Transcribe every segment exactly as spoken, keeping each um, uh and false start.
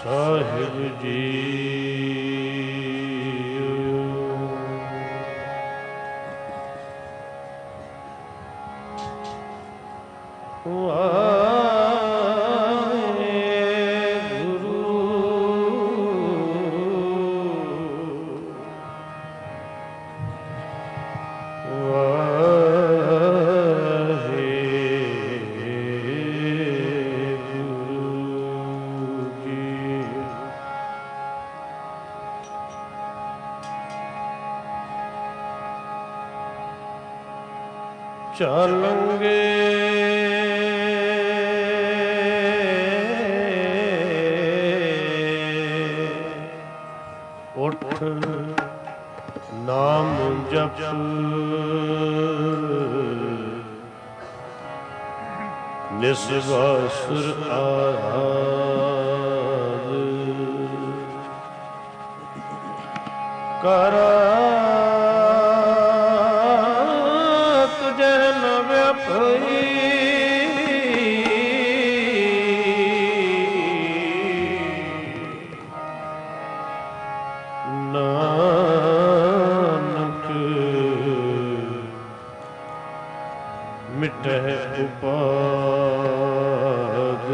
ਸਾਹਿਬ ਜੀ ਚੱਲਾਂਗੇ ਉੱਠ ਨਾਮ ਜਪ ਨਿਸਵਾਸੁਰ ਆਰਾਧ ਕਰ ਨਾਨਕ ਮਿਟਹਿ ਉਪਾਦ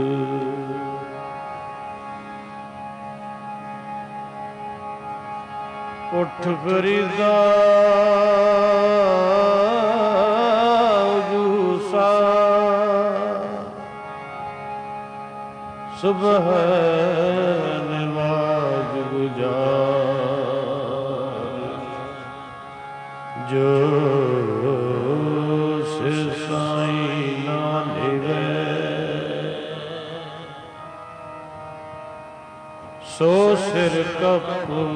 ਉੱਠ ਫਰੀਦਾ ਜੂਸਾ ਸੁਬਹ ਨਮਾਜ਼ ਗੁਜ਼ਾਰ ਜੋ ਸਿਰ ਸਾਈਂ ਨਾ ਨਿਵੇ ਸੋ ਸਿਰ ਕਪ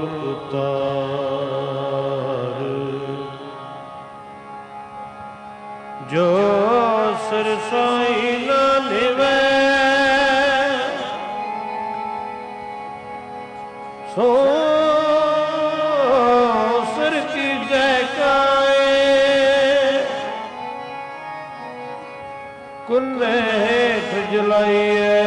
ਉਤਾਰ ਜੋ ਸਿਰ ਸਾਈਂ ਨਾ ਨਿਵੇ ਸੋ ਸਿਰ ਕੀ ਜੈਕਾਏ ਕੁੰਨੇ ਹੇਠ ਜਲਾਈਏ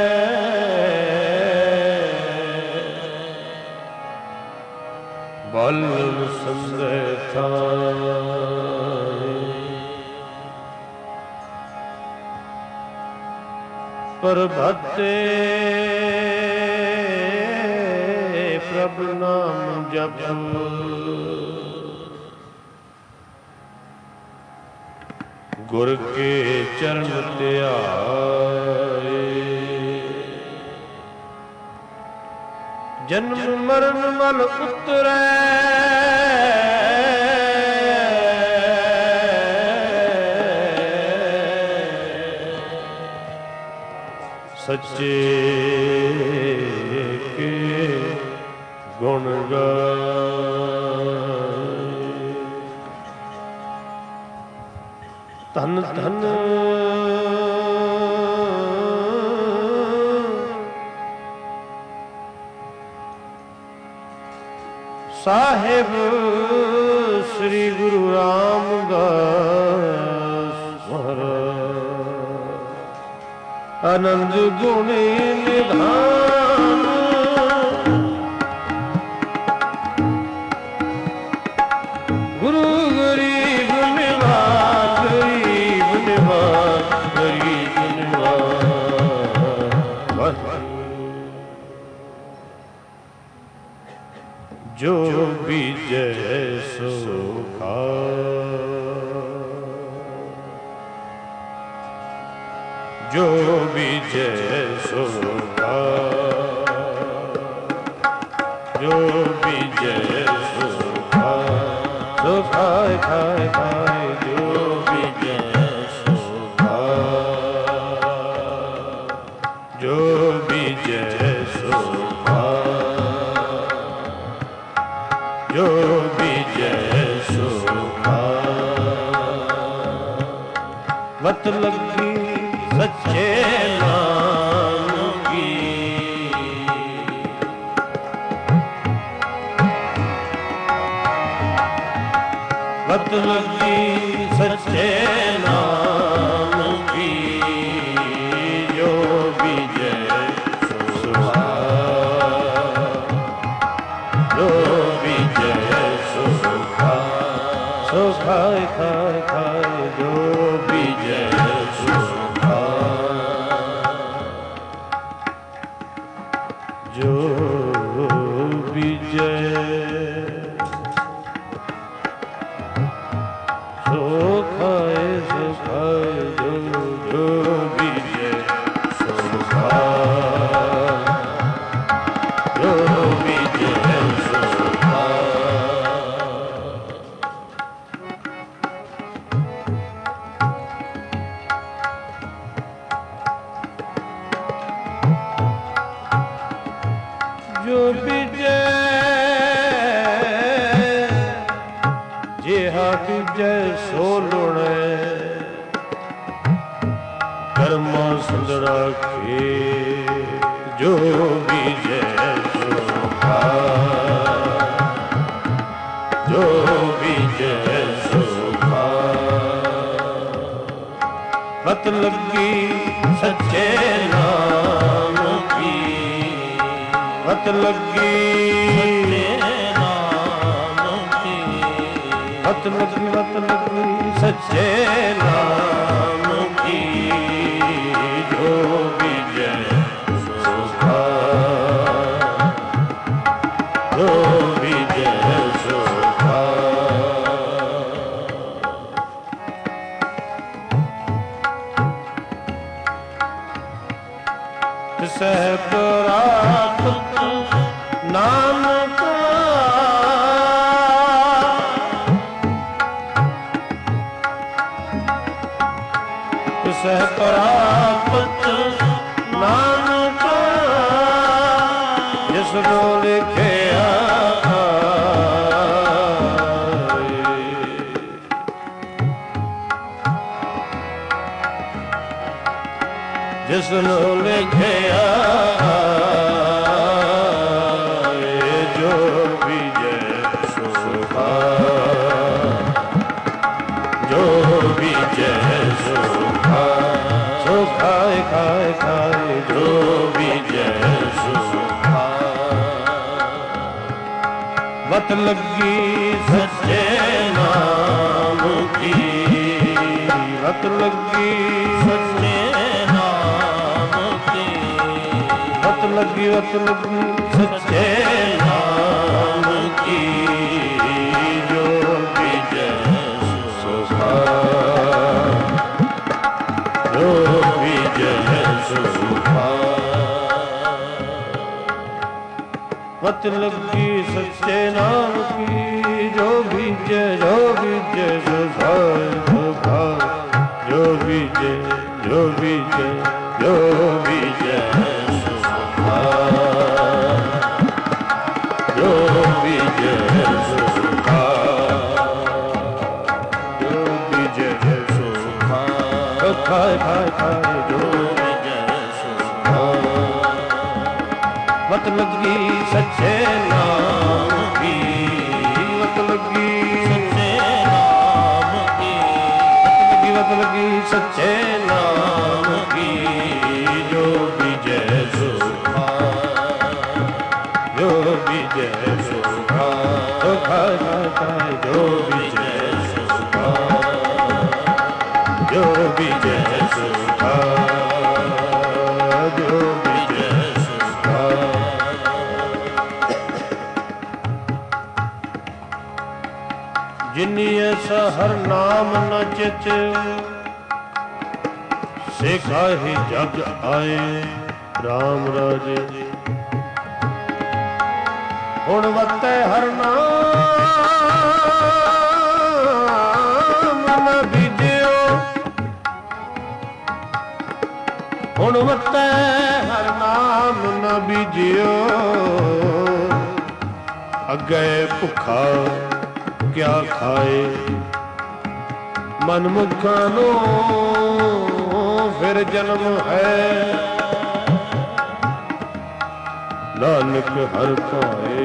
ਬਲਮ ਸੰਦੇ ਥਾਏ ਪ੍ਰਭਤੇ ਪ੍ਰਭ ਨਾਮ ਜਪ ਗੁਰ ਕੇ ਚਰਨ ਧਿਆਏ ਜਨਮ ਮਰਨ ਮਲ ਉਤਰੈ ਸੱਚੇ ਕੇ ਗੁਣ ਗਾਏ ਧਨ ਧਨ ਸਾਹਿਬ ਸ੍ਰੀ ਗੁਰੂ ਰਾਮਦਾਸ ਮਹਾਰਾਜ ਆਨੰਦ ਗੁਣੀ ਨਿਧਾਨ ਗੁਰੂ ਗਰੀਬ ਨਿਵਾਜ ਗਰੀਬ ਨਿਵਾਜ ਗਰੀਬ ਨਿਵਾਜ ਜੋ ਬੀਜੈ ਸੋ ਖਾਇ ਜੋ ਬੀਜੈ ਸੋ ਖਾਇ ਜੋ ਬੀਜੈ ਸੋ ਖਾਇ ਸੋ ਖਾਇ ਖਾਇ ਖਾਇ ਜੋ ਬੀਜੈ ਸੋ ਖਾਇ ਜੋ ਬੀਜੈ ਸੋ ਜੋ ਬੀਜੈ ਸੋ ਖਾਇ ਵਤ ਲੱਗੀ ਸੱਚੇ ਨਾਮ ਕੀ ਵਤ ਲੱਗੀ ਸੱਚੇ ਨਾਮ ਕੀ ਜੋ ਬੀਜੈ ਸੋ ਖਾਇ खाए खाए खाए जो बीजे सो जो बीजे सो खाए सो खाए जो जो बीजे सो खाए जो बीजे सो खाए। जो बीजे जिहा बीजे सो लुणे कर्मा सुंदरा के जो बीजे सो खाए जो बीजे सो खाए। मत लगी सच्चे नाम की मत लगी नाम की मत लगी मत लगी सच्चे नाम की जो बीजे सो खाए जो बीजे सो खाए। सह प्राप्त नाम का सह प्राप्त नाम का जिसको लिखे जिसनो लिखे जो बीजे सो खाए जो बीजे सो खाए सो खाए खाए खाए जो बीजे सो खाए। मत लगी सच्चे नाम की मत लगी सच्चे मत लगी मत लगी सच्चे नाम की जो बीजे सो खाए जो बीजे सो खाए। मत लगी सच्चे नाम की जो बीजे जो बीजे सो खाए सो खाए जो बीजे जो बीजे जो बीजे जो बीजे सो खाए जो बीजे सो खाए खाए खाए खाए जो बीजे सो खाए। मत लगी सच्चे नाम की मत लगी सच्चे नाम की मत लगी मत लगी सच्चे नाम की जो बीजे सो जो बीजे सो खाए खाए खाए जो बीजे सो खाए जो बीजे सो खाए जो बीजे सो खाए। जिन्नी ऐसा हर नाम न चित से काहि जग आए राम राजे हुण वते हर नाम न बीजियो हुण वते हर नाम न बीजियो अगे भुखा क्या खाए मन मुखा नो फिर जन्म है नानक हर पाए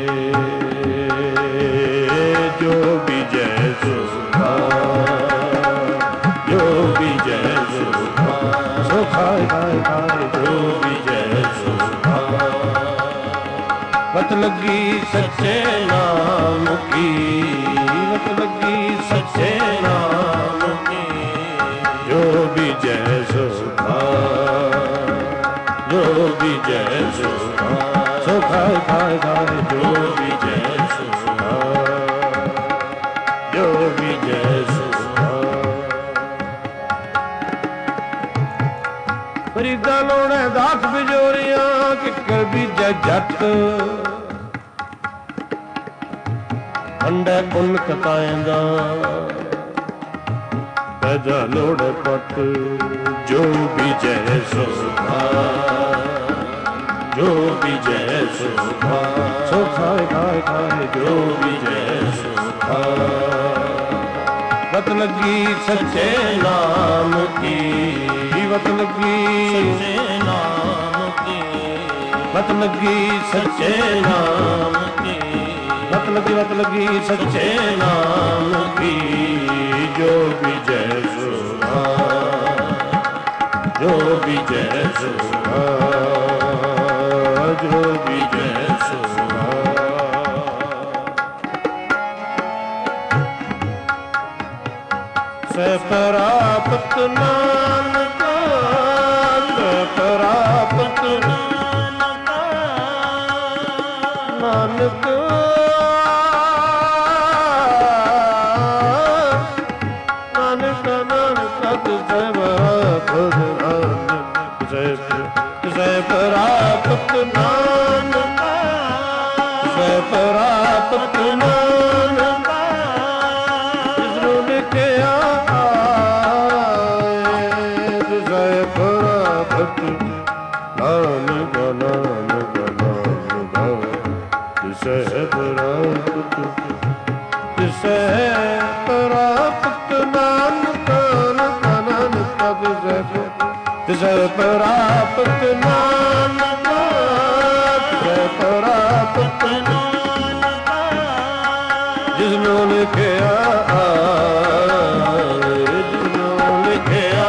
जो बीजे सो खाए जो बीजे सो खाए सो खाए खाए खाए जो बीजे सो खाए। मत ਵਤ ਲੱਗੀ ਸੱਚੇ ਨਾਮ ਕੀ, ਵਤ ਲੱਗੀ ਸੱਚੇ ਨਾਮ ਕੀ। ਜੋ ਬੀਜੈ ਸੋ ਖਾਇ, ਜੋ ਬੀਜੈ ਸੋ ਖਾਇ, ਸੋ ਖਾਇ ਖਾਇ ਖਾਇ। ਜੋ ਬੀਜੈ ਸੋ ਖਾਇ, ਜੋ ਬੀਜੈ ਸੋ ਖਾਇ। ਫਰੀਦਾ ਲੋੜੈ ਦਾਤ ਬਿਜੋਰੀਆਂ, ਕਿੱਕਰ ਬੀਜੈ ਜੱਟ। ਅੰਡਾ ਕੁੰਨ ਕਤਾਇਂਦਾ, ਪੈਦਾ ਲੋੜੈ ਪਟ। ਜੋ ਬੀਜੈ ਸੋ ਖਾਇ, ਜੋ ਬੀਜੈ ਸੋ ਖਾਇ, ਸੋ ਖਾਇ ਖਾਇ ਖਾਇ। ਜੋ ਬੀਜੈ ਸੋ ਖਾਇ। ਵਤ ਲੱਗੀ ਸੱਚੇ ਨਾਮ ਕੀ, ਵਤ ਲੱਗੀ ਸੱਚੇ ਨਾਮ ਕੀ। ਵਤ ਲੱਗੀ ਸੱਚੇ ਨਾਮ ਕੀ, ਵਤ ਲੱਗੀ ਵਤ ਲੱਗੀ ਸੱਚੇ ਨਾਮ ਕੀ। ਜੋ ਬੀਜੈ ਸੋ ਖਾਇ, ਜੋ ਬੀਜੈ ਸੋ ਖਾਇ, ਜੋ ਬੀਜੈ ਸੋ ਖਾਇ। ਸਹਿ ਪ੍ਰਾਪਤ ਨਾਨਕ, ਸਹਿ ਪ੍ਰਾਪਤ ਨਾਨਕ, ਨਾਨਕ ਨਾਨਕ ਨਾਨਕ ਸਹਿ ਪ੍ਰਾਪਤ ਨਾਨਕ, ਸਹਿ ਪ੍ਰਾਪਤ ਨਾਨਕ, ਸਹਿ ਪ੍ਰਾਪਤ ਨਾਨਕ। ਜਿਸਨੂੰ ਲਿਖਿਆ ਨਾਨਕ ਨਾਨਕ ਨਾਨਕ। ਤਿਸੈ ਪ੍ਰਾਪਤ, ਤਿਸੈ ਪ੍ਰਾਪਤ ਨਾਨਕ ਨਾਨਕ ਨਾਨਕ। ਤਿਸੈ ਪ੍ਰਾਪਤ ਨਾਨਕ, ਤਿਸੈ ਪ੍ਰਾਪਤ ਨਾਨਕ। ਜਿਸਨੂੰ ਲਿਖਿਆ ਜਿਸਨੂੰ ਲਿਖਿਆ।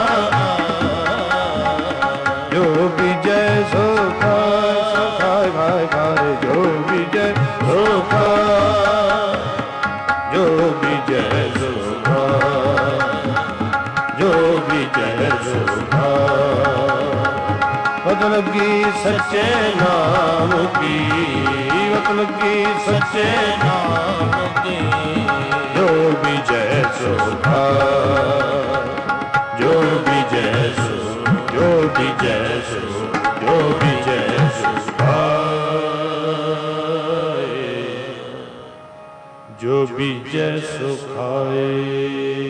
ਜੋ ਬੀਜੈ ਸੋ ਖਾਇ, ਸੋ ਖਾਇ ਖਾਇ ਖਾਇ। ਜੋ ਬੀਜੈ ਸੋ ਖਾਇ, ਜੋ ਬੀਜੈ ਸੋ ਖਾਇ, ਜੋ ਬੀਜੈ ਸੋ ਖਾਇ। ਵਤ ਲੱਗੀ ਸੱਚੇ ਨਾਮ ਕੀ, ਵਤ ਲੱਗੀ ਸੱਚੇ ਨਾਮ ਕੀ। ਜੋ ਬੀਜੈ ਸੋ ਖਾਇ, ਜੋ ਬੀਜੈ ਸੋ, ਜੋ ਬੀਜੈ ਸੋ, ਜੋ ਬੀਜੈ ਸੋ ਖਾਇ। ਜੋ ਬੀਜੈ ਸੋ ਖਾਇ।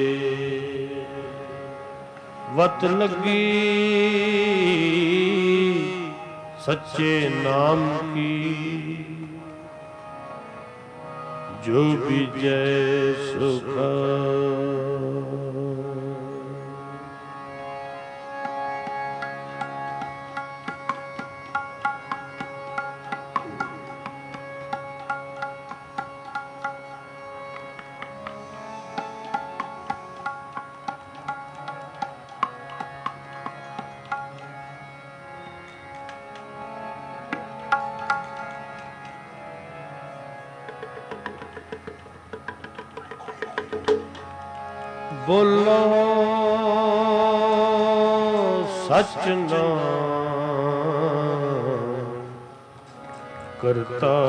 ਵਤ ਲੱਗੀ ਸੱਚੇ ਨਾਮ ਕੀ, ਜੋ ਬੀਜੈ ਸੋ ਖਾਇ। ਬੋਲੋ ਸਚ ਨਾਮ ਕਰਤਾ,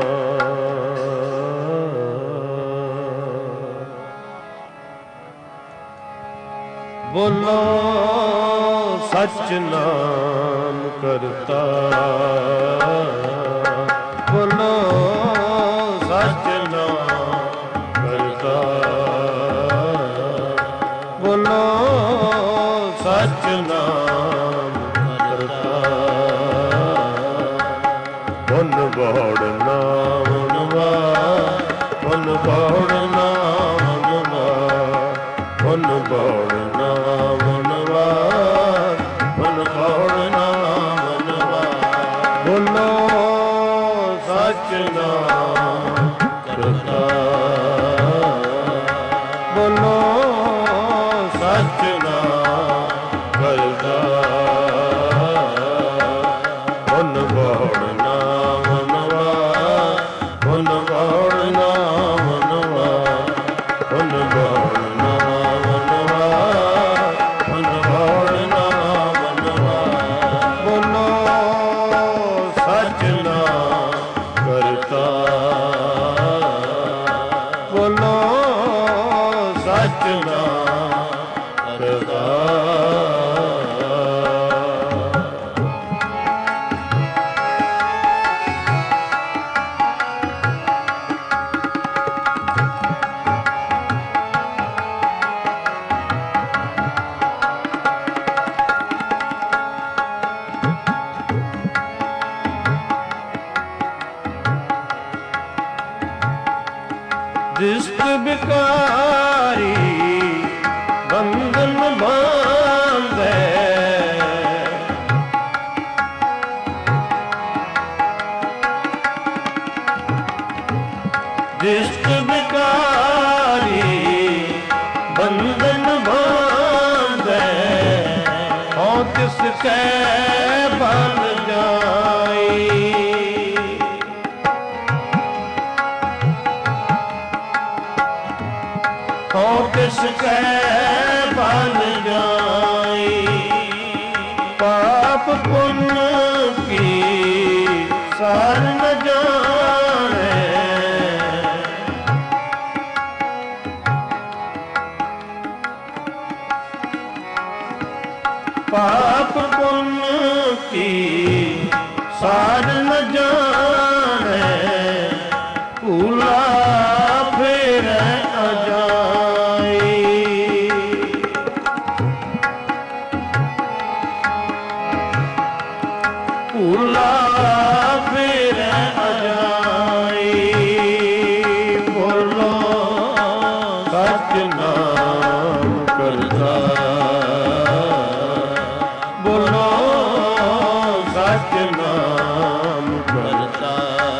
ਬੋਲੋ ਸਚ ਨਾਮ ਕਰਤਾ, ਬੋਲੋ ਸਚ ਨਾਮ ਕਰਤਾ, ਬੋਲੋ ਸਚ ਨਾਮ ਕਰਤਾ। ਪੁਨ ਬੋੜ ਨਾਮ ਨਵਾ, ਪੁਨ ਬੋੜ ਨਾਮ ਨਵਾ, ਪੁਨ ਬੋੜ ਨਾਮ ਨਵਾ, ਪੁਨ ਬੋੜ ਨਾਮ ਨਵਾ। ਬੋਲੋ ਸਚ ਨਾਮ ਕਰਤਾ, ਬੋਲੋ ਸਚ ਨਾਮ ਕਰਤਾ। ਪੁਨ ਬੋੜ ਨਾਮ ਨਵਾ, ਫੁਨ ਬੋੜ ਨਾਮਨਵਾ ਫੁਨ ਬੋੜ ਨਾਮਨਵਾ ਫੁਨ ਬੋੜ ਨਾਮਨਵਾ ਬੋਲੋ ਸਚ ਨਾਮ ਕਰਤਾ ਬੋਲੋ ਸਚ ਨਾਮ ਕਰਤਾ ਦ੍ਰਿਸ਼ਟ ਬਿਕਾਰੀ ਬੰਧਨ ਬਾਂਧੈ ਦ੍ਰਿਸ਼ਟ ਬਿਕਾਰੀ ਬੰਧਨ ਬਾਂਧੈ ਹਉ ਤਿਸ ਕੈ ਬਲ ਜਾਈ ਹਉ ਤਿਸ ਕੈ ਬਲ ਜਾਈ ਪਾਪ ਪੁੰਨ ਕੀ ਸਾਰ ਨ ਜਾਣੈ ਪਾਪ ਪੁੰਨ ਕੀ ਸਾਰ ਨ ਜਾਣੈ ਭੂਲਾ ਫੇਰੈ ਅਜਾਈ ਭੂਲਾ ਫੇਰੈ ਅਜਾਈ ਬੋਲੋ ਸਚ ਨਾਮ ਕਰਤਾ ਬੋਲੋ ਸਚ ਨਾਮ ਕਰਤਾ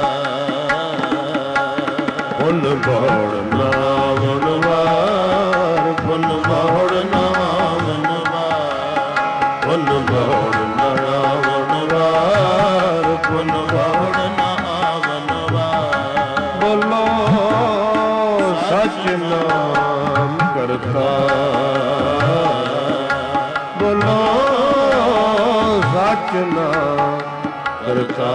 ਫੁਨ ਬੋੜ ਨਾਮ ਵਾਰ ਫੁਨ ਬੋੜ ਨਾਮ ਵਾਰ ਫੁਨ ਬੋੜ ਨਾਮ ਵਾਰ ਫੁਨ ਬੋੜ ਨਾਮ ਵਾਰ ਬੋਲੋ ਸਚ ਨਾਮ ਕਰਤਾ ਬੋਲੋ ਸਚ ਨਾਮ ਕਰਤਾ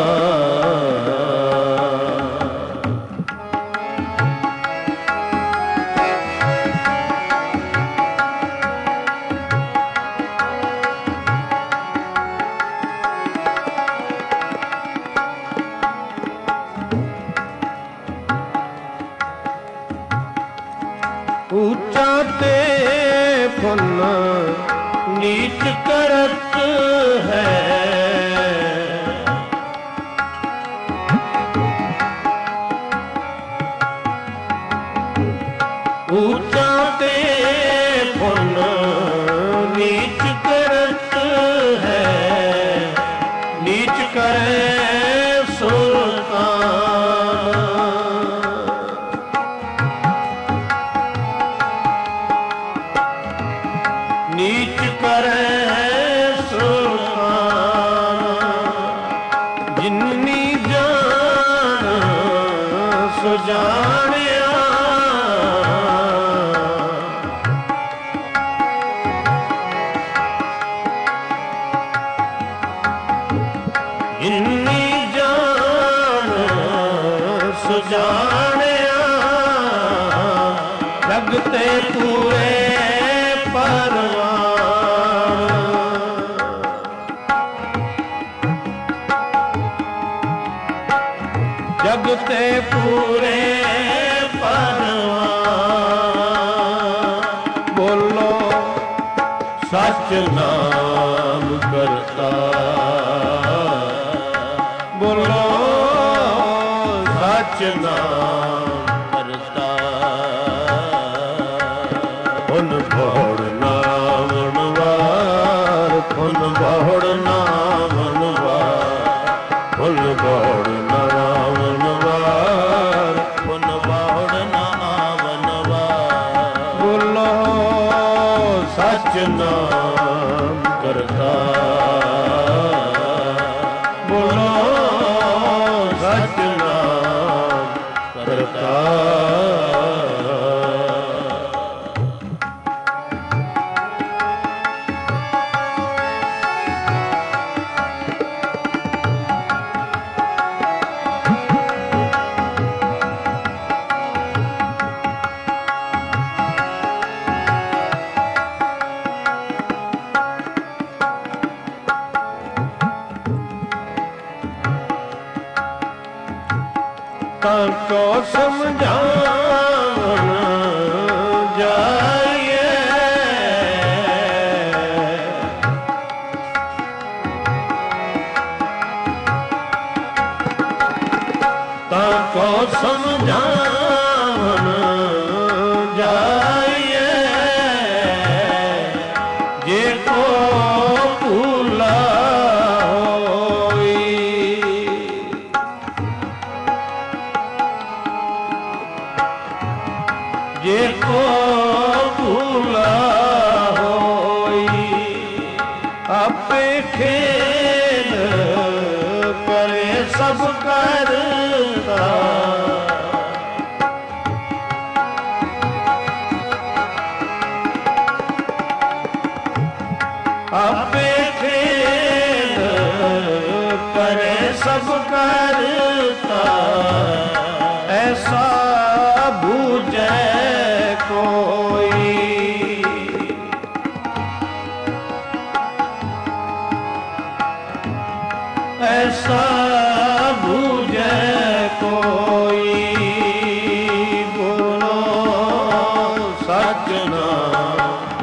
ਉੱਚਾ ਤੇ ਫੁਨ ਨੀਚ ਕਰਤ ਹੈ ਉੱਚਾ ਤੇ ਫੁਨ ਨੀਚ ਕਰਤ ਹੈ ਨੀਚ ਕਰੇ ਸੁਲਤਾਨ ਨੀਚ ਕਰੈ ਸੁਲਤਾਨ ਜਿਨਨੀ ਜਾਨ ਸੋ ਜਾਣਿਆ ਜਿਨਨੀ ਜਾਨ ਸੋ ਜਾਣਿਆ ਜਗ ਤੇ ਪੂਰੇ ਜਗ ਤੇ ਪੂਰੇ ਪਰਵਾਨ ਬੋਲੋ ਸਚ ਨਾਮ ਕਰਤਾ ਬੋਲੋ ਸਚ ਨਾਮ ਕਰਤਾ ਫੁਨ ਬੋੜ ਨਾਮ ਵਾਰ ਫੁਨ ਬੋੜ ਨਾਮ ਵਾਰ ਫੁਨ ਬੋੜ ਨਾਮ ਵਾਰ ਫੁਨ ਬੋੜ ਨਾਮ ਵਾਰ ਬੋਲੋ ਸਚ ਨਾਮ ਕਰਤਾ ਬੋਲੋ ਸਚ ਨਾਮ ਤਾਂ ਕੋ ਸਮਝਾਵਣ ਜਾਈਏ, ਤਾਂ ਕੋ ਸਮਝਾਵਣ ਜਾਈਏ, ਜੇ ਕੋ ਭੂਲਾ ਜੇ ਕੋ ਭੂਲਾ ਹੋਈ, ਆਪੇ ਖੇਲ ਕਰੇ ਸਭ ਕਰਤਾ, ਆਪੇ ਖੇਲ ਕਰੇ ਸਭ ਕਰਤਾ, ਐਸਾ ਬੂਝੈ ਕੋਈ, ਐਸਾ ਬੂਝੈ ਕੋਈ, ਬੋਲੋ ਸੱਚ ਨਾਮ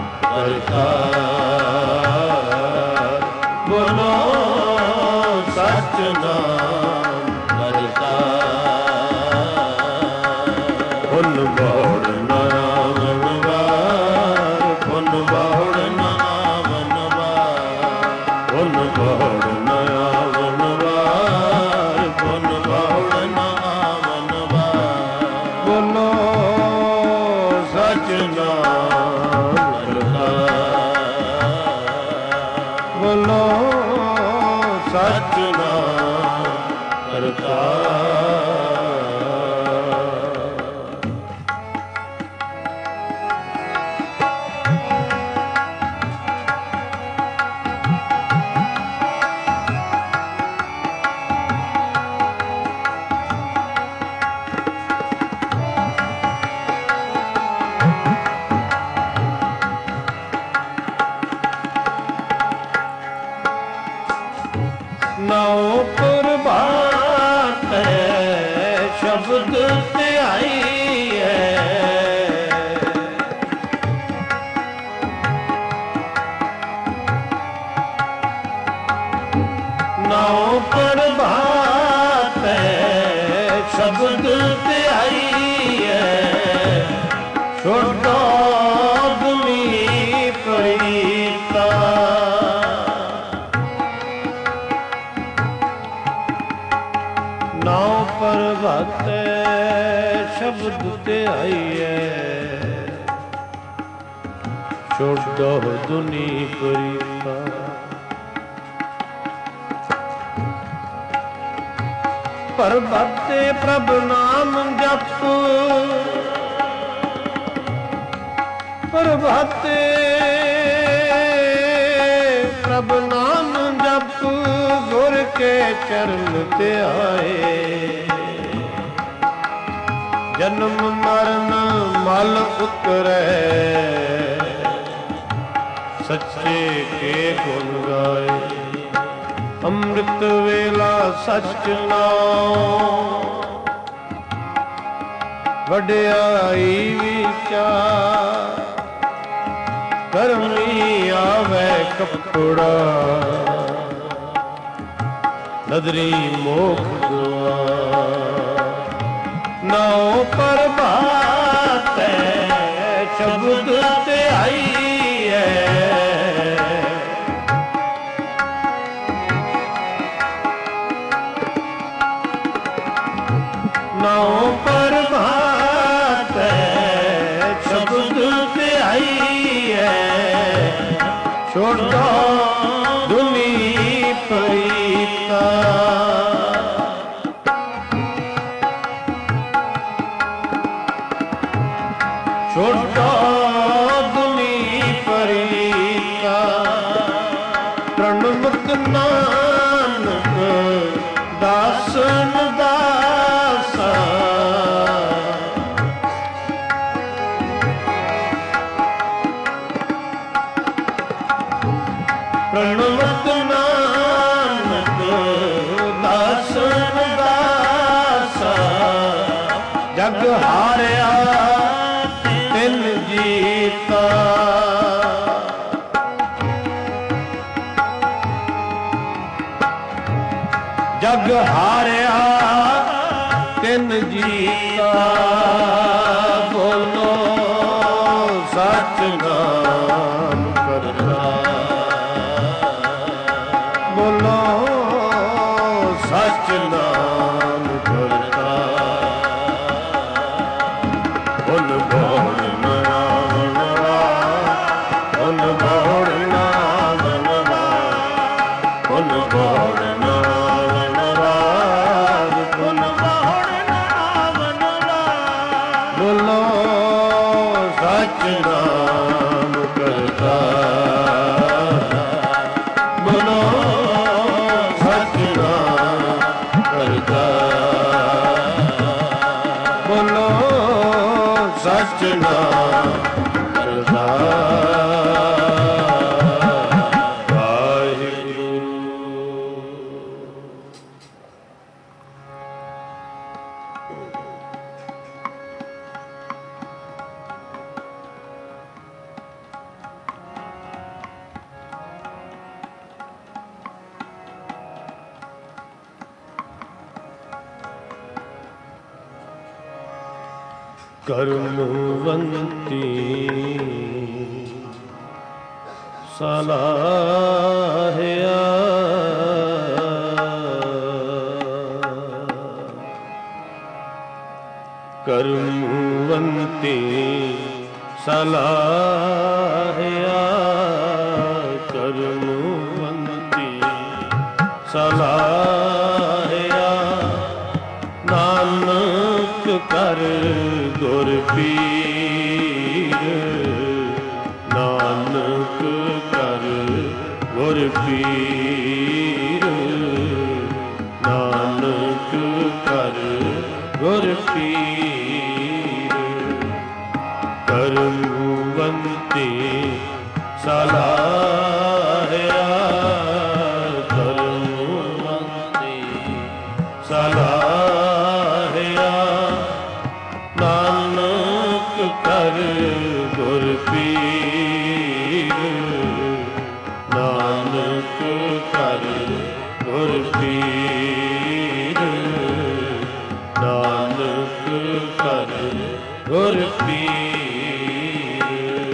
ਕਰਤਾਰ, ਬੋਲੋ ਸੱਚ ਨਾਮ ਕਰਤਾਰ, ਫੁੱਲ ਬੋੜ ਨਾਮ ਵਾਰ, ਫੁੱਲ ਬੋੜ ਨਾਮ ਵਾਰ, ਫੁੱਲ ਬੋੜ ਨਾਮ ਵਾਰ, ਫੁੱਲ ਬੋੜ ਨਾਮ ਵਾਰ, ਬੋਲੋ ਸੱਚ ਨਾਮ ਕਰਤਾਰ, ਬੋਲੋ ਸੱਚ ਨਾਮ ਕਰਤਾਰ। ਨਾਉ ਪ੍ਰਭਾਤ ਹੈ ਸ਼ਬਦ ਧਿਆਈ ਹੈ, ਨਾਉ ਪ੍ਰਭਾਤ ਹੈ ਸ਼ਬਦ ਧਿਆਈ ਹੈ, ਛੋਟੋ ਦੁਨੀ ਪ੍ਰੀਤਾ, ਨਾਉ ਪ੍ਰਭਾਤੈ ਸ਼ਬਦ ਧਿਆਈਐ, ਛੋਡੋ ਦੁਨੀ ਪ੍ਰੀਤਾ, ਪ੍ਰਭਾਤੇ ਪ੍ਰਭ ਨਾਮ ਜਪ, ਪ੍ਰਭਾਤੇ ਪ੍ਰਭ ਨਾਮ ਜਪ, ਗੁਰ ਕੇ ਚਰਨ ਧਿਆਏ, ਜਨਮ ਮਰਨ ਮਲ ਉਤਰੈ, ਸੱਚੇ ਕੇ ਗੁਣ ਗਾਏ, ਅੰਮ੍ਰਿਤ ਵੇਲਾ ਸਚ ਨਾਮ, ਵਡਿਆਈ ਵਿਚਾਰ, ਕਰਮੀ ਆਵੇ ਕਪੜਾ, ਨਦਰੀ ਮੋਖ ਦੁਆਰ, ਨਾਉ ਪ੍ਰਭਾਤ ਹੈ ਸ਼ਬਦ ਧਿਆਈ ਹੈ, ਨਾਉ ਪ੍ਰਭਾਤ ਹੈ ਸ਼ਬਦ ਧਿਆਈ ਹੈ, ਛੋਟੋ ਦੁਨੀ ਪ੍ਰੀਤਾ, ਛੋਟੋ ਦੁਨੀ ਪ੍ਰੀਤਾ, ਪ੍ਰਣਮਤ ਨਾਨਕ ਦਾਸਨ ਦਾਸਾ, ਪ੍ਰਣਮਤ ਨਾਨਕ ਦਾਸਨ ਦਾਸਾ, ਜਗ ਹਾਰਿਆ ਤਿਨ ਜੀਤਾ। ਜਗ ਹਾਰਿਆ ਤਿਨ ਜੀਤਾ, ਬੋਲੋ ਸਚ ਨਾਮ ਕਰਤਾ। ਬੋਲੋ ਸਚ ਨਾਮ ਕਰਤਾ। ਬੋਲ ਬੋਲ ਨਾਮ ਬੋਲ ਬੋਲ ਨਾਮ ਬੋਲ ਬੋਲ ਬੋਲੋ ਸਚ ਨਾਮ ਕਰਤਾ। ਬੋਲੋ ਸਚ ਨਾਮ ਕਰਤਾ। ਬੋਲੋ ਸਚ ਨਾਮ ਕਰਤਾ। ਕਰਮਵੰਤੀ ਸਲਾਹਿਆ, ਕਰਮਵੰਤੀ ਸਲਾਹਿਆ, ਕਰਮਵੰਤੀ ਸਲਾਹਿਆ। ਨਾਨਕ ਕਰ ਗੁਰ ਪੀਰ, ਨਾਨਕ ਕਰ ਗੁਰ ਪੀਰ, ਨਾਨਕ ਕਰ ਗੁਰ ਪੀਰ। ਕਰਮਵੰਤੀ ਸਲਾਹਿਆ, ਕਰਮਵੰਤੀ ਸਲਾਹਿਆ। ਨਾਨਕ ਕਰ ਗੁਰ ਪੀਰ, ਨਾਨਕ ਕਰ ਗੁਰ ਪੀਰ, ਨਾਨਕ ਕਰ ਗੁਰ ਪੀਰ।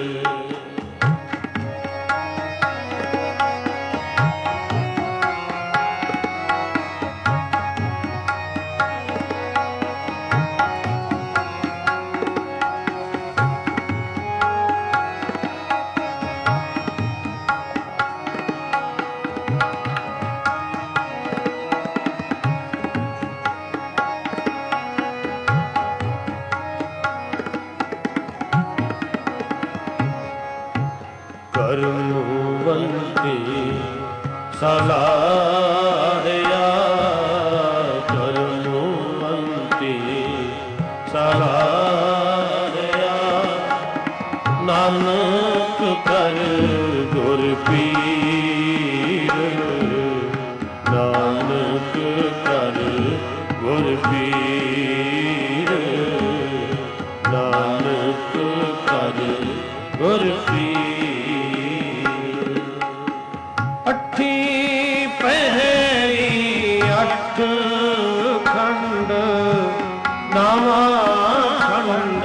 ਕਰਮਵੰਤੀ ਸਲਾਹਿਆ, ਕਰਮਵੰਤੀ ਸਲਾਹਿਆ। ਨਾਨਕ ਕਰ ਗੁਰ ਪੀਰ, ਨਾਨਕ ਕਰ ਗੁਰ ਪੀਰ, ਨਾਨਕ ਕਰ ਗੁਰ ਪੀਰ। ਅੱਠੀ ਪਹਿਲੀ ਅੱਠ ਖੰਡ, ਨਵਾਂ ਖੰਡ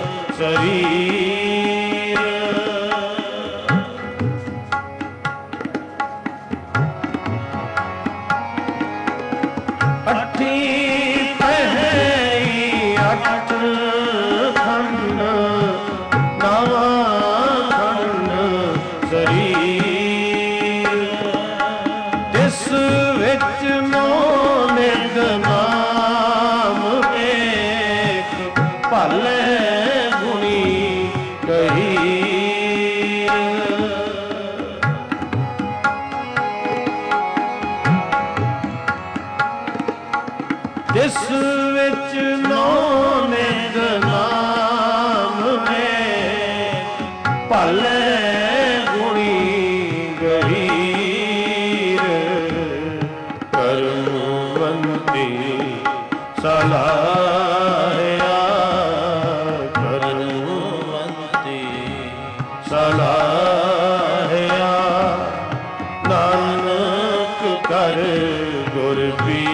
ਸਰੀਰ। ਅੱਠੀ ਪਹਿਲੀ ਅੱਠ ਖੰਡ, ਨਵਾਂ ਖੰਡ ਸਰੀਰ। ਜਿਸ ਵਿੱਚ ਨੌ ਨਿਤ ਨਾਮ ਏਕ, ਭਲੇ ਗੁਣੀ ਗਹੀਰ। ਜਿਸ ਵਿੱਚ ਨੌ ਨਿਤ ਨਾਮ ਏਕ, ਭਲੇ ਗੁਣੀ ਗਹੀਰ। ਕਰਮਵੰਤੀ ਸਲਾਹਿਆ,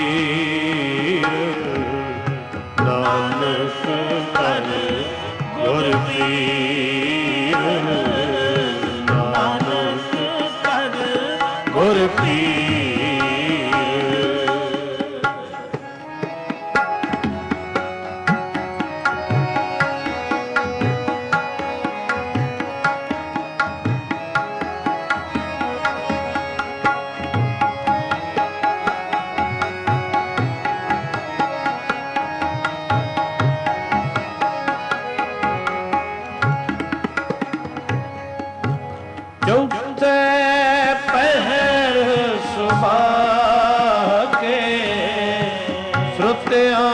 ਨਾਨਕ ਕਰ ਗੁਰ ਪੀਰ, ਨਾਨਕ ਕਰ ਗੁਰ ਪੀਰ। ਚੌਥੇ ਪਹਿਰ ਸੁਭਾ ਕੇ ਸ਼ਰੁਤਿਆਂ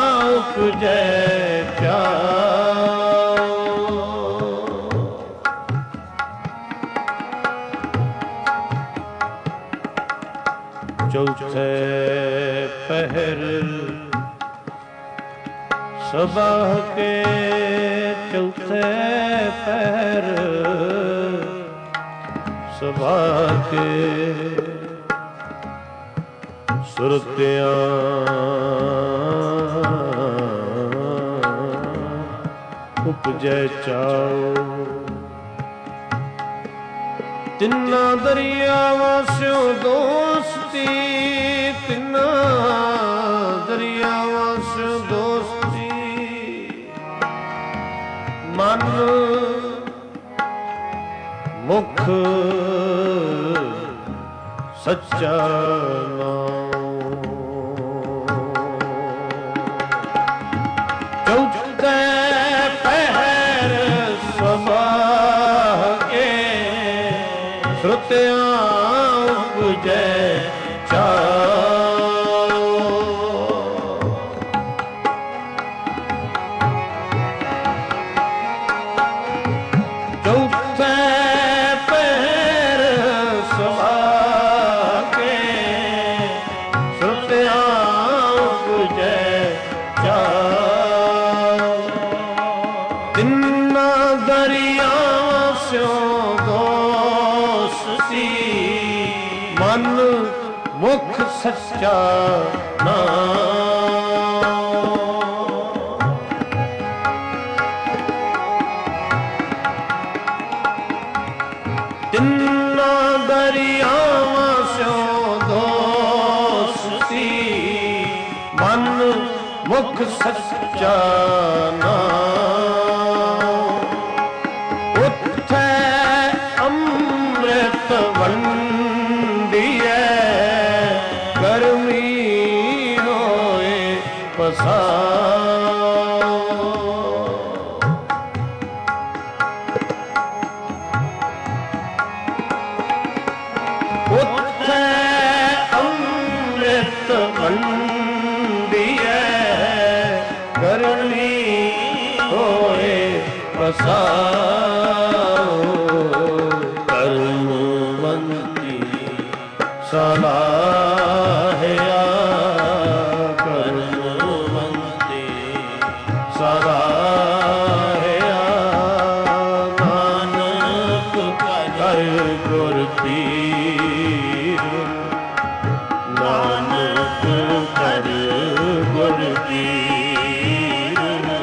ਉਪਜੈ ਚਾਉ। ਚੌਥੇ ਪਹਿਰ ਸੁਭਾ ਕੇ ਚੌਥੇ ਪਹਿਰ ਸੁਭਾ ਕੇ ਸੁਰਤਿਆਂ ਉਪਜੈ ਚਾਉ। ਤਿੰਨਾਂ ਦਰਿਆਵਾਂ ਸਿਓ ਦੋਸਤੀ, ਤਿੰਨਾਂ ਦਰਿਆਵਾਂ ਸਿਓ ਦੋਸਤੀ, ਮਨ ਮੁਖ ਸੱਚਾ ਨਾਮ। ਚੌਥੇ ਪਹਿਰ ਸੁਭਾ ਕੇ ਸ਼ਰੁਤਿਆਂ ਉਪਜੈ ਚਾਉ। ਚੌਥੇ ਪਹਿਰ ਸੁਭਾ ਕੇ ਸ਼ਰੁਤਿਆਂ ਉਪਜੈ ਚਾਉ। ਤਿੰਨਾਂ ਦਰਿਆਵਾਂ ਸਿਓ ਦੋਸਤੀ, ਮਨ ਮੁਖ ਸੱਚਾ ਨਾਮ। ਤਿੰਨਾਂ ਦਰਿਆਵਾਂ ਸਿਓ ਦੋਸਤੀ, ਮਨ ਮੁਖ ਸੱਚਾ ਨਾਮ। ਉੱਥੇ ਅੰਮ੍ਰਿਤ ਵੰਡੀਐ, ਗਰਮੀ ਹੋਏ ਪਸਾਉ। ਉੱਥੇ ਅੰਮ੍ਰਿਤ ਵੰਡੀਐ, ਗਰਮੀ ਹੋਏ ਪਸਾਉ। ਕਰਮਵੰਤੀ ਸਲਾਹਿਆ, ਕਰਮਵੰਤੀ ਸਲਾਹਿਆ, ਨਾਨਕ ਕਰ ਗੁਰ ਪੀਰ, ਨਾਨਕ ਕਰ ਗੁਰ ਪੀਰ,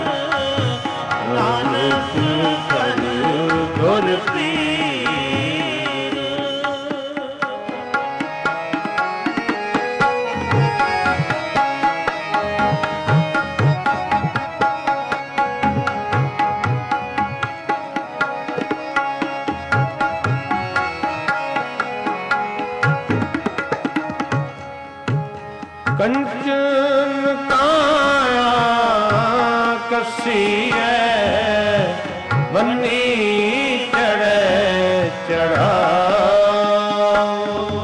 ਨਾਨਕ ਕਰ ਗੁਰ ਪੀਰ। ਕੰਚਨ ਕਾਇਆ ਕਸੀਐ, ਬੰਨੀ ਚੜ੍ਹੈ ਚੜ੍ਹਾਉ।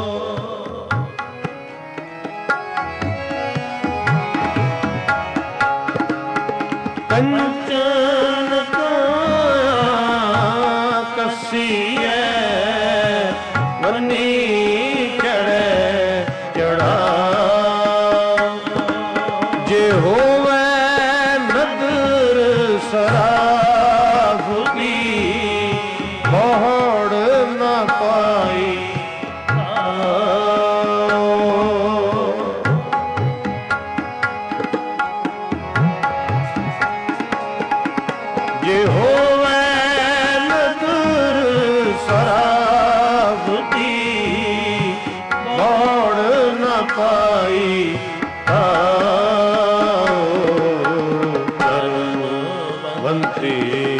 ਕੰਚਨ ਕਾਇਆ ਕਸੀਐ, ਬੰਨੀ ਚੜ੍ਹੈ ਚੜ੍ਹਾਉ। ਜੇ ਹੋਵੇ ਨਦਰ ਸਰਾਫਤੀ, ਬਹੁੜ ਨਾ ਪਾਈ। ਪਾਈ ਕਰਮਵੰਤੀ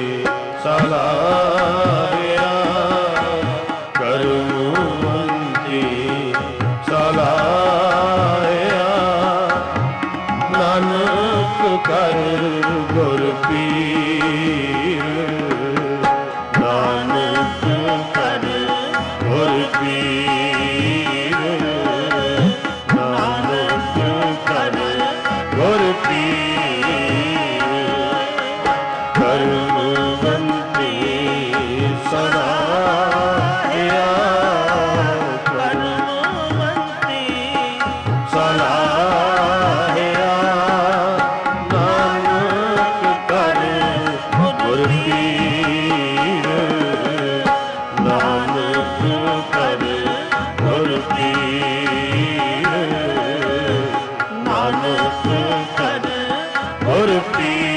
ਸਲਾਹਿਆ ਕਰਮਵੰਤੀ ਸਲਾਹਿਆ ਨਾਨਕ ਕਰ ਗੁਰ ਪੀਰ ਨਾਨਕ ਕਰ ਗੁਰ ਪੀਰ ਨਾਨਕ ਕਰ ਗੁਰ ਪੀਰ ਕਰਮਵੰਤੀ ਸਲਾਹਿਆ ਕਰਮਵੰਤੀ ਸਲਾਹਿਆ ਨਾਨਕ ਕਰ ਗੁਰ ਪੀਰ ਨਾਨਕ ਕਰ ਗੁਰ ਪੀਰ ਨਾਨਕ ਕਰ ਗੁਰ ਪੀਰ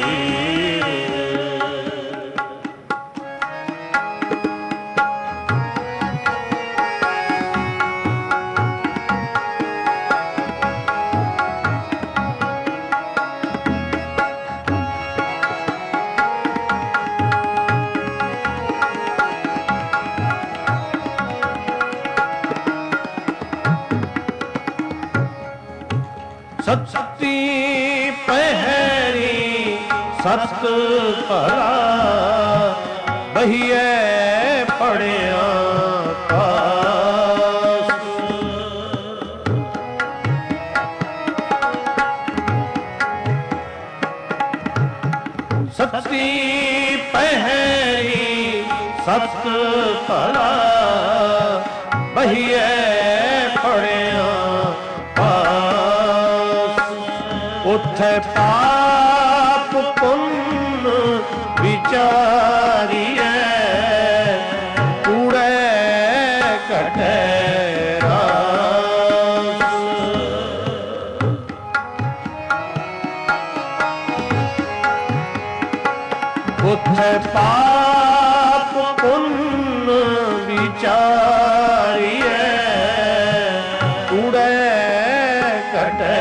ਸਤੀ ਪਹਿਰੀ ਸਤ ਭਲਾ ਬਹੀਏ ਪੜਿਆ ਪਾਸ ਸਤੀ ਪਹਿਰੀ ਸਤ ਭਲਾ ਬਹੀਏ ਪੜਿਆ ਉਥੇ ਪਾਪ ਪੁੰਨ ਵਿਚਾਰੀਐ ਕੂੜੇ ਘਟੇ ਰਾਸ ਉਥੇ ਪਾਪ ਪੁੰਨ ਵਿਚਾਰੀਐ ਕੂੜੇ ਘਟੇ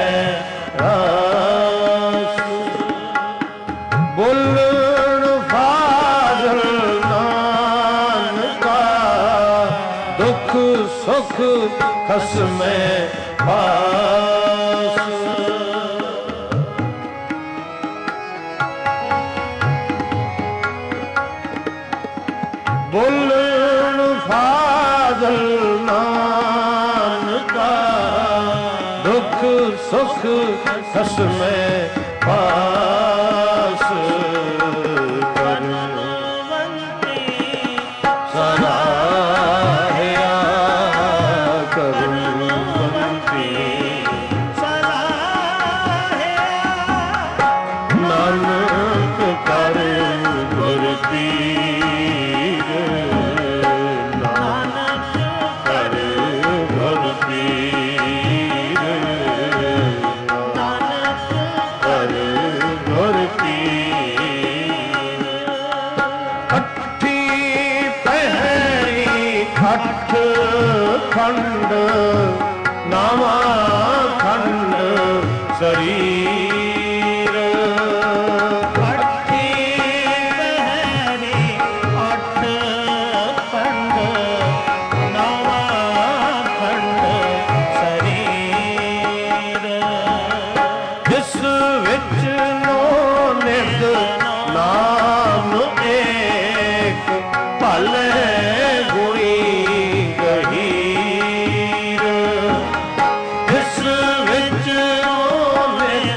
ਬੋਲਣ ਫਾਜ਼ਲ ਨਾਨਕਾ ਦੁੱਖ ਸੁਖ ਖਸਮੇ ਪਾਸ ਬੋਲਣ ਫਾਜ਼ਲ ਨਾਨਕਾ ਦੁੱਖ ਸੁਖ ਖਸਮੇ ਪਾਸ ਕਰਮਵੰਤੀ ਸਲਾਹਿਆ ਕਰਮਵੰਤੀ ਸਲਾਹਿਆ ਨਾਨਕ ਕਰ ਗੁਰ ਪੀਰ ਨਾਨਕ ਕਰ ਗੁਰ ਪੀਰ ਗੁਰ ਪੀਰ ਅੱਠੀ ਪਹਿਰੀ ਅੱਠ ਖੰਡ ਨਾਵਾ ਖੰਡ ਸਰੀਰ ਅੱਠੀ ਪਹਿਰੀ ਅੱਠ ਖੰਡ ਨਾਵਾ ਖੰਡ ਸਰੀਰ ਜਿਸ ਵਿੱਚ ਨੋ ਨਿਤ ਨਾਮ ਏਕ ਭਲੇ ਗੁਣੀ ਗਹੀਰ ਜਿਸ ਵਿੱਚ ਨੋ ਨਿਤ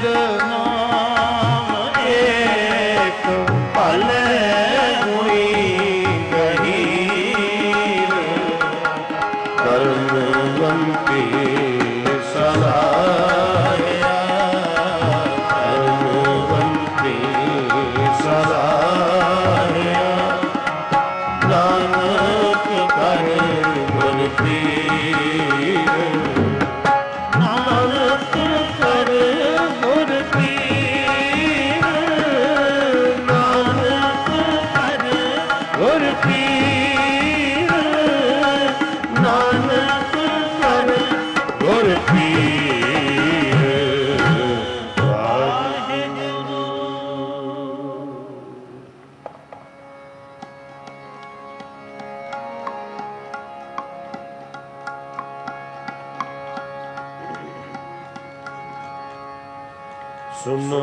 ਸੁਨੋ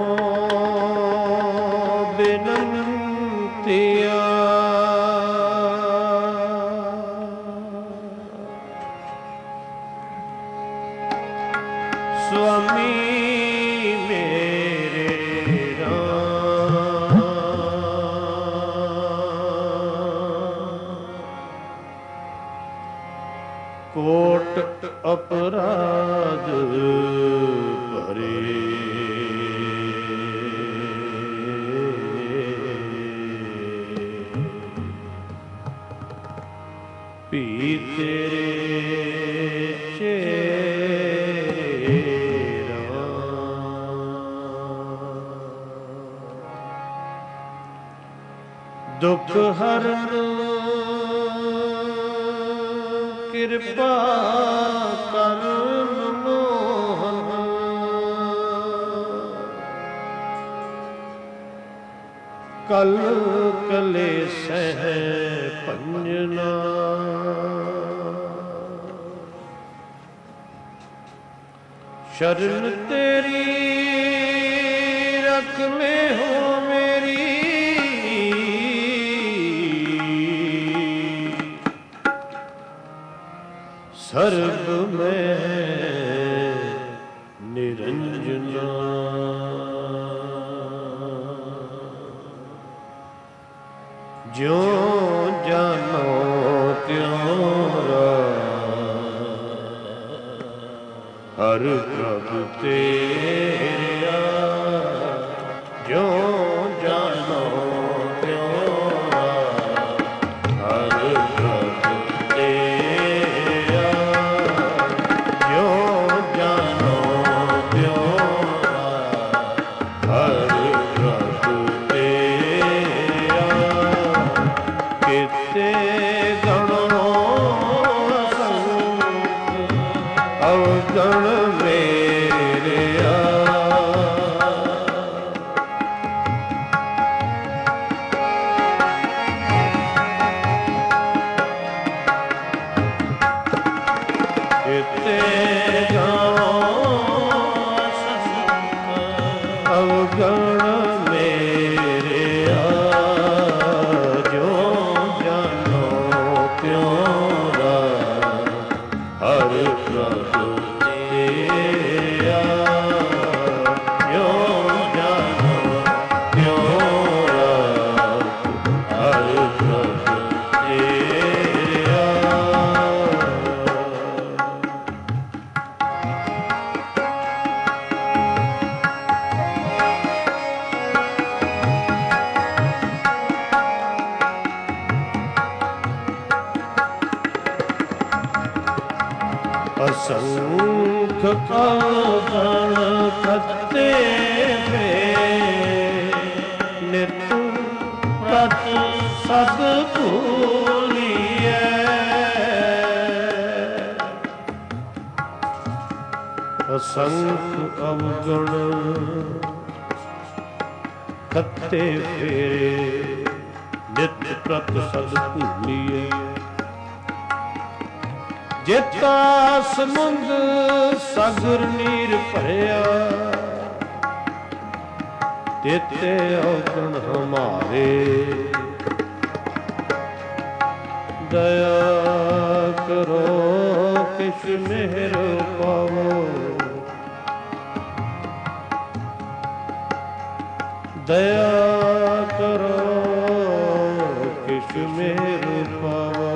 ਬਿਨੰਤੀਆ ਸੁਆਮੀ ਮੇਰੇ ਰਾਮ ਕੋਟ ਅਪਰਾਧ ਭਰੇ ਭੀ ਤੇਰੇ ਚੇਰਾ ਦੁਖ ਹਰਨ ਕਿਰਪਾ ਕਰਨ ਮੋਹਨ ਕਲ ਕਲੇਸਹਿ ਭੰਜਨਾ ਸ਼ਰਨ ਤੇਰੀ ਰਖ ਲੈ ਹੋ ਮੇਰੀ ਸਰਬ ਮੈਂ ਨਿਰੰਜਨਾ ਜੋ ਜਾਨੋ ਤਿਉ ਹਰ ਪ੍ਰਭ ਤੇਰਾ ਜੋ ਜਾਨੋ ਤਿਉ ਹਰ ਪ੍ਰਭ ਤੇਰਾ ਜੋ ਜਾਨੋ ਤਿਉ ਹਰ ਪ੍ਰਭ ਤੇਰਾ ਕਿਤੇ ਗਣੋ ਅਵਗਣ ਮੇਰਿਆ ਕਿਤੇ ਗਣੋ ਅਵਗਣ ਮੇਰਿਆ ਜੋ ਜਾਨੋ ਤਿਉ ਹਰ ਪ੍ਰਭ ਤੇਰਾ ਜੋ ਜਾਨੋ ਤਿਉ ਹਰ ਪ੍ਰਭ ਤੇਰਾ ਅਸੰਖ ਕਾਵਣ ਖੱਤੇ ਵੇ ਨਿਤ ਪ੍ਰਤ ਸਦ ਭੂਲੀਐ ਅਸੰਖ ਅਵਗੁਣ ਖੱਤੇ ਫੇਰੇ ਨਿਤ ਪ੍ਰਤ ਸਦ ਭੂਲੀਐ ਜੇਤਾ ਸਮੁੰਦ ਸਾਗਰ ਨੀਰ ਭਰਿਆ ਤੇਤੇ ਔਗਣ ਹਮਾਰੇ ਦਇਆ ਕਰੋ ਕਿਛ ਮਿਹਰ ਪਾਵੋ ਦਇਆ ਕਰੋ ਕਿਛ ਮਿਹਰ ਪਾਵੋ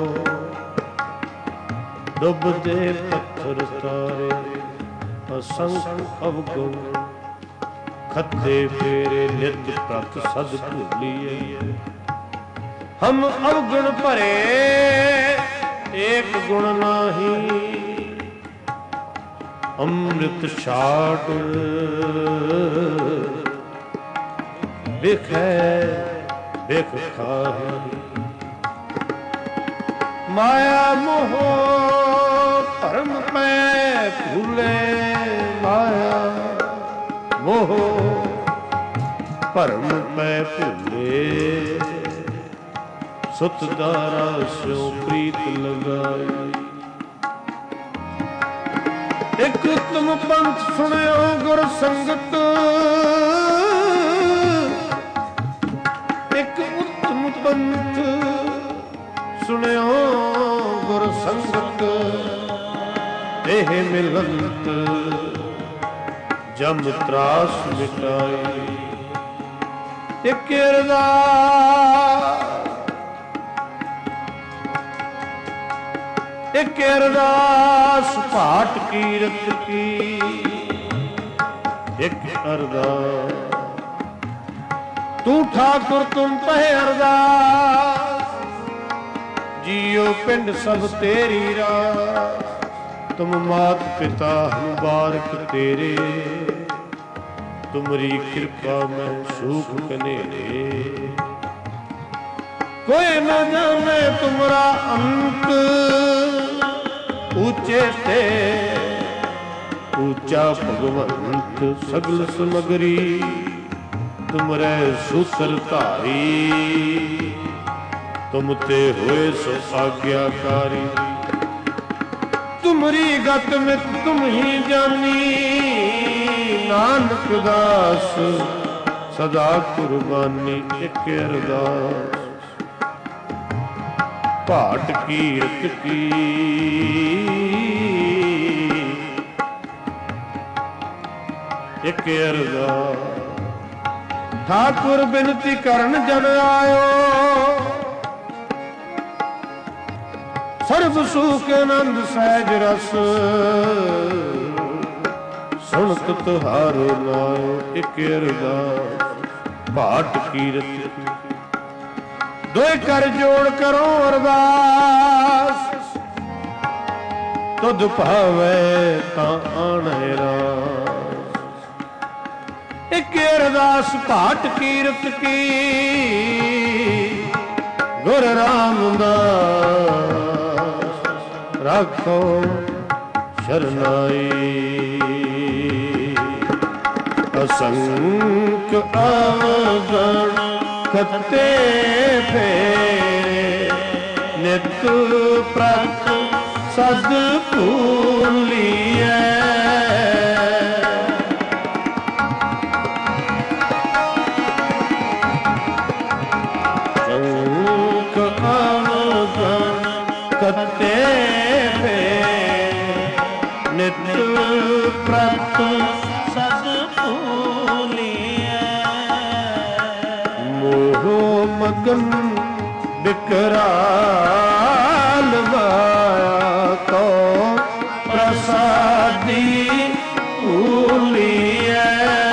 ਡੁੱਬਦੇ ਪੱਥਰ ਤਾਰੇ ਅਸੰਖ ਅਵਗੁਣ ਖੱਤੇ ਫੇਰੇ ਨਿਤ ਪ੍ਰਤ ਸਦ ਭੂਲੀਏ ਹਮ ਅਵਗੁਣ ਭਰੇ ਏਕ ਗੁਣ ਨਾਹੀ ਅੰਮ੍ਰਿਤ ਛਾਟ ਵਿਖੈ ਵਿਖ ਖਾਹੀ ਮਾਇਆ ਮੋਹ ਭਰਮ ਪੈ ਭੂਲੇ ਮਾਇਆ ਮੋਹ ਭਰਮ ਪੈ ਭੂਲੇ ਸੁਤ ਦਾਰਾ ਸਿਉ ਪ੍ਰੀਤ ਲਗਾਈ ਇਕ ਉਤਮ ਪੰਥ ਸੁਣਿਓ ਗੁਰ ਸੰਗਤ ਮਿਲੰਤ ਜਮ ਤਰਾਸ ਮਿਟਾਈ। ਇੱਕ ਅਰਦਾਸ ਇੱਕ ਅਰਦਾਸ ਭਾਟ ਕੀਰਤ ਕੀ। ਇੱਕ ਅਰਦਾਸ ਤੂੰ ਠਾकुर तुम पहे अरदास। जियो पिंड सब तेरी रास। तुम मात पिता हम बारक तेरे। तुमरी कृपा में सूख कनेरे। कोई न जाने तुमरा अंत ऊंचे ते ऊंचा भगवंत सगल समगरी। तुमरे सूत्र धारी तुम ते होए सो आज्ञाकारी। तुमरी गत में तुम ही जानी। नानक दास सदा कुर्बानी। एक अरदास भाट कीरत की। एक अरदास ठाकुर बिनती करन जन आयो। सर्व सुख आनंद सहज रस। सुनत तुहारो नायो। एक अरदास भाट कीरत। दोए कर जोड़ करो अरदास। तुध भावे तां आणे रास। एक अरदास भाट कीरत की। गुर रामदास राखो शरनाई। असंख्य अवगण खते फेरे। नित प्रत सद भूलिए। कते नित प्रत सद भूलिए। मोह मगन बिकराल माया को प्रसादी भूलिए।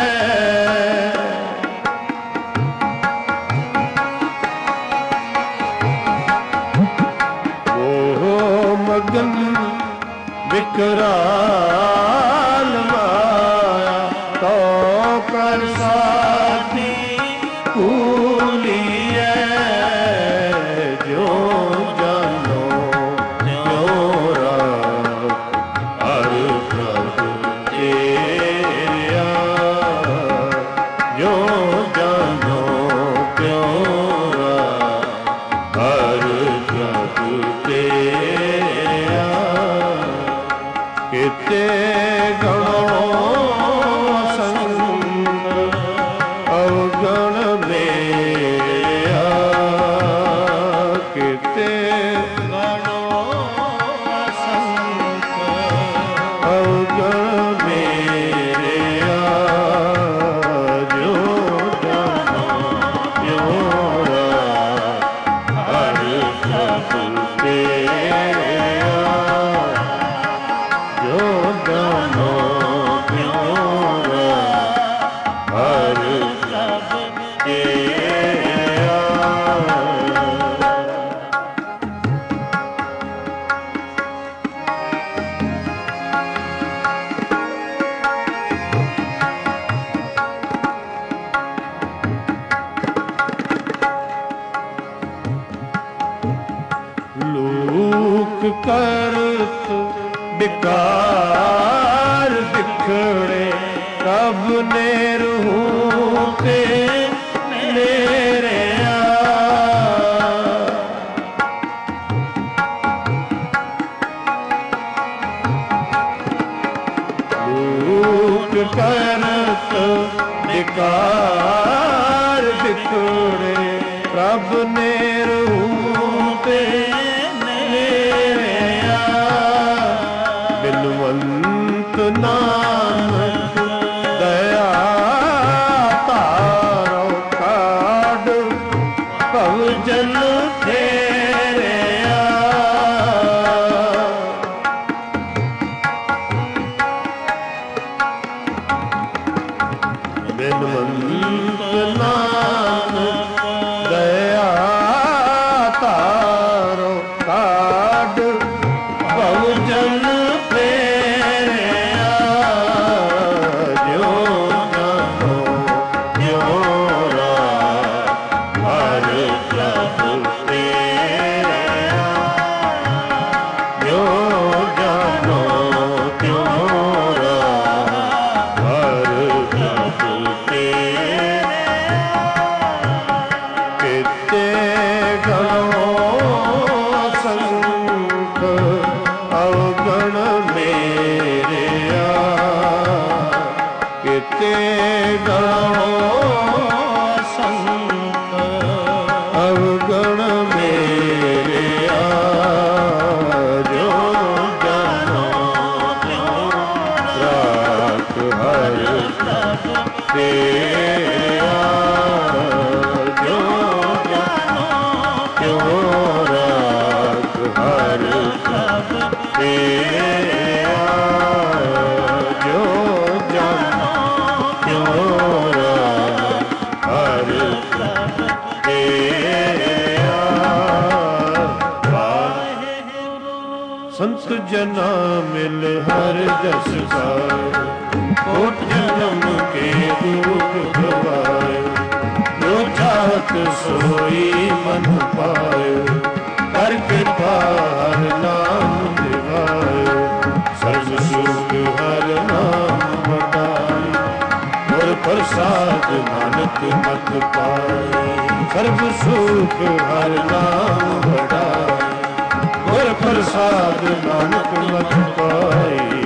मगन विकराल माया तो प्रसादी भूलिए। जो जानो त्यों राख हर प्रभु तेरा। जो जानो त्यों राख हर प्रभु तेरा। किते गणो संग अवगण मेरा। किते गणो संग अवगण मेरा। जो जानो त्यों राख हर प्रभु तेरा। जो जानो त्यों राख हर प्रभु तेरा। लोक करत बिकार बिखड़े। कब ने रूह ते मेरे आ। लोक करत बिकार बिखड़े। कब ने रूह ते बिलवंत ਬਿਨਵੰਤ ਨਾਨਕ ਦਇਆ ਤਾਰੋ ਕਾਢ ਭਉ ਜਨ ਫੇਰਿਆ ਜਿਉ ਜਾਨੋ ਜਿਉ ਰਾਮ ਹਰ ਪ੍ਰਭ ਤੇਰਾ ਜਿਉ ਜਾਨੋ ਤਿਉ ਰਾਮ ਹਰ ਪ੍ਰਭ ਤੇਰਾ ਕਿਤੇ ਗਣੋ ਸੰਖ ਅਵਗਣ ਮੇਰਿਆ ਕਿਤੇ ਗਣੋ ਸੰਖ ਅਵਗਣ ਮੇਰਿਆ ਜੋ ਜਾਨੋ ਤਿਉ ਰਾਖ ਹਰ ਤੇਰਾ ਜੋ ਜਾਨੋ ਤਿਉ ਰਾਖ ਹਰ ਤੇਰਾ ਜੋ ਜਾਨੋ ਤਿਉ ਰਾਖ ਹਰ ਤੇਰਾ ਵਾਹਿਗੁਰੂ। ਸੰਤ ਜਨਾ ਮਿਲ ਹਰ ਜਸ ਗਾਏ ਕੋਟ ਜਨਮ ਕੇ ਦੁਖ ਗਵਾਏ ਜੋ ਚਾਹਤ ਸੋਈ ਮਨ ਪਾਏ ਕਰ ਕਿਰਪਾ ਹਰ ਨਾਮ ਦਿਵਾਏ ਸਰਬ ਸੁਖ ਹਰ ਨਾਮ ਵਡਾਈ ਗੁਰ ਪ੍ਰਸਾਦ ਨਾਨਕ ਮਤ ਪਾਏ ਸਰਬ ਸੁਖ ਹਰ ਨਾਮ ਵਡਾਈ ਗੁਰ ਪ੍ਰਸਾਦ ਨਾਨਕ ਮਤ ਪਾਏ।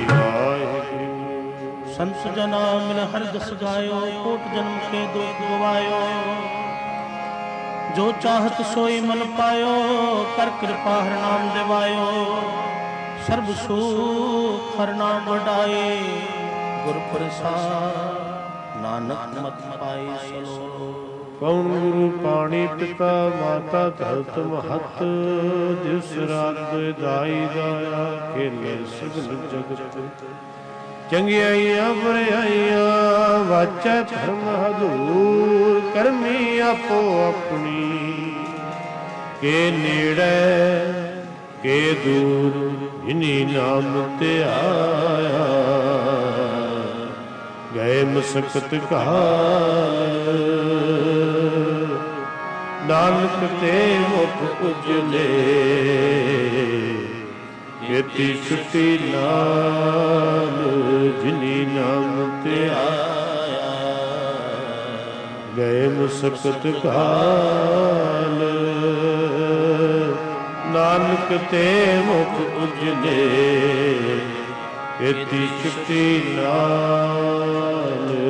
ਸੰਤ ਜਨਾ ਮਿਲ ਹਰਿ ਜਸ ਗਾਇਓ ਕੋਟ ਜਨਮ ਕੇ ਦੁਖ ਗਵਾਇਓ ਜੋ ਚਾਹਤ ਸੋਈ ਮਨ ਪਾਇਓ ਕਰ ਕਿਰਪਾ ਹਰਿ ਨਾਮ ਦਿਵਾਇਓ ਸਰਬ ਸੁਖ ਹਰਿ ਨਾਮ ਵਡਾਏ ਗੁਰ ਪ੍ਰਸਾਦ ਨਾਨਕ ਮਤ ਪਾਈ ਸਲੋ। ਕੌਣ ਗੁਰੂ ਪਾਣੀ ਪਿਤਾ ਮਾਤਾ ਧਰਤ ਮਹਤ ਜਿਸ ਰਾਤ ਦਾਈ ਦਾਇਆ ਖੇਲੇ ਸਗਲ ਜਗਤ ਚੰਗਿਆਈਆਂ ਬੁਰਾਈਆਂ ਵਾਚੈ ਧਰਮ ਹਦੂਰ ਕਰਮੀ ਆਪੋ ਆਪਣੀ ਕੇ ਨੇੜੇ ਕੇ ਦੂਰ ਇਨੀ ਨਾਮ ਤੇ ਆਇਆ ਗਏ ਮਸਕਤ ਕਾਲ ਨਾਨਕ ਤੇ ਮੁਖ ਉਜਲੇ ਕੀਤੀ ਛੁੱਟੀ ਨਾਲ ਜਿਨੀ ਨਾਮ ਤੇ ਆਇਆ ਗਏ ਮੁਸਕਤ ਕਾਲ ਨਾਨਕ ਤੇ ਮੁਖ ਉਜਲੇ ਕੀਤੀ ਛੁੱਟੀ ਨਾਲ